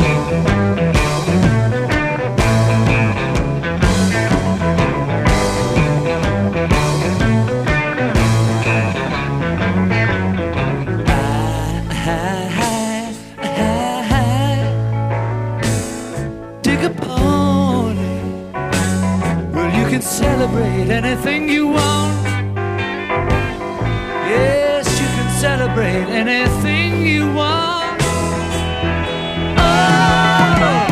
Dig a pony. Well, you can celebrate anything you want. Yes, you can celebrate anything you want. Oh,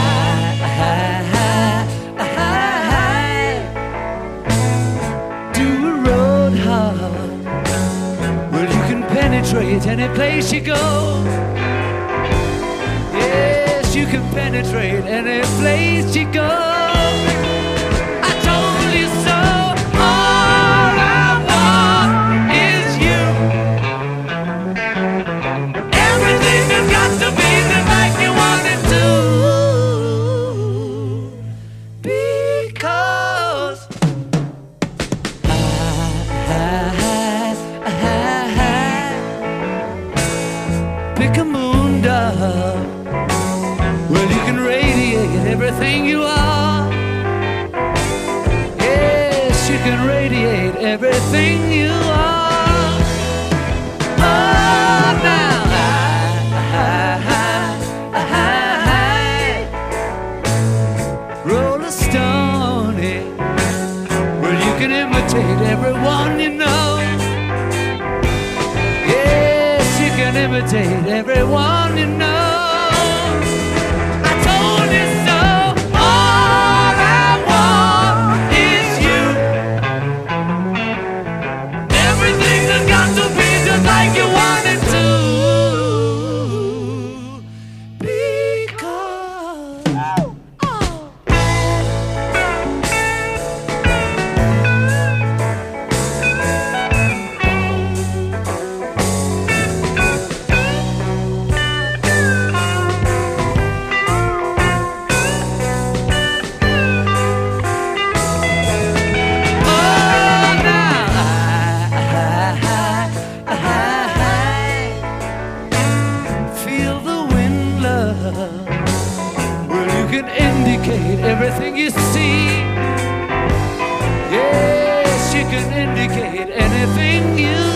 do a road hard. Well, you can penetrate any place you go. Yes, you can penetrate any place you go. I told you so. All I want is you. Everything has got to be just like you want it to. Because pick a moon dove. Well, you can radiate everything you are. Yes, you can radiate everything you are. Oh, now roll a stony. Well, you can imitate everyone you know. Yes, you can imitate everyone you know. Well, you can indicate everything you see. Yes, you can indicate anything you